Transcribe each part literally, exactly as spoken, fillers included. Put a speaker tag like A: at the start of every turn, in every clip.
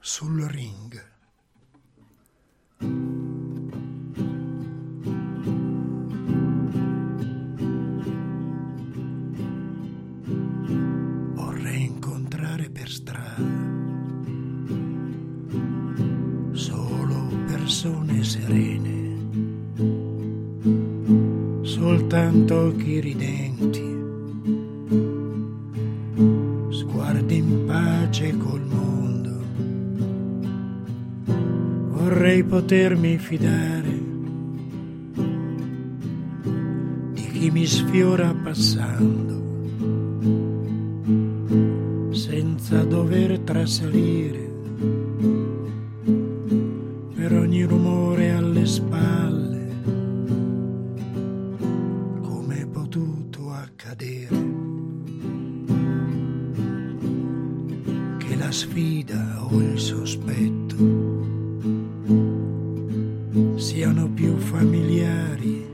A: sul ring. Vorrei incontrare per strada solo persone serene, soltanto occhi ridenti, sguardi in pace col mondo. Vorrei potermi fidare di chi mi sfiora passando, senza dover trasalire per ogni rumore alle spalle. Come è potuto accadere che la sfida o il sospetto siano più familiari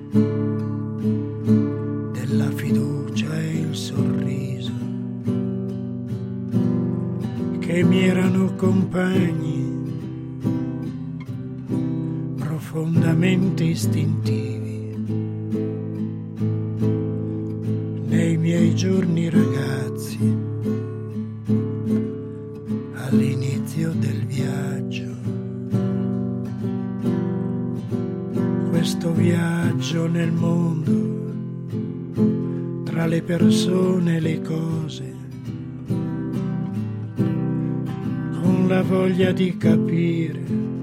A: della fiducia e il sorriso, che mi erano compagni profondamente istintivi nei miei giorni ragazzi, all'inizio del viaggio. Questo viaggio nel mondo, tra le persone e le cose, con la voglia di capire,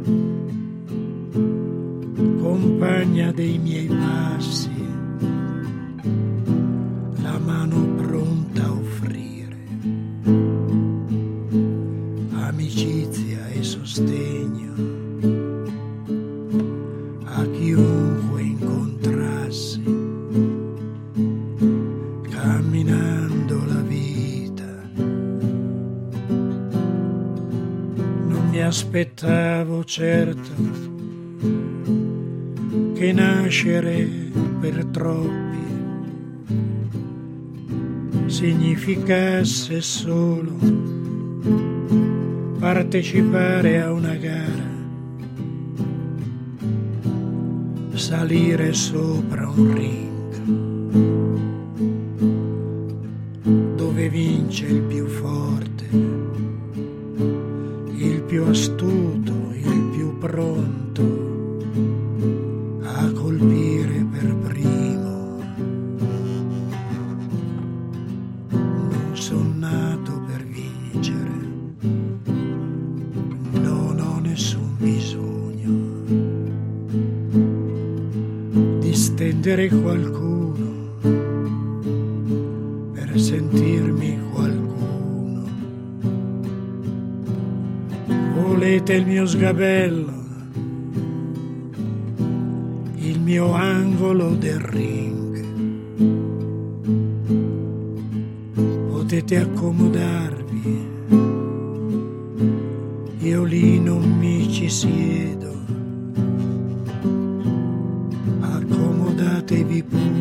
A: compagna dei miei passi, la mano pronta a offrire amicizia e sostegno a chiunque incontrassi, camminando la vita. Non mi aspettavo certo che nascere per troppi significasse solo partecipare a una gara, salire sopra un ring dove vince il più forte, il più astuto, il più pronto a colpire per primo. Non son nato per vincere, non ho nessun bisogno di stendere qualcuno per sentirmi qualcuno. Volete il mio sgabello, il mio angolo del ring, potete accomodarvi, io lì non mi ci siedo, accomodatevi pure.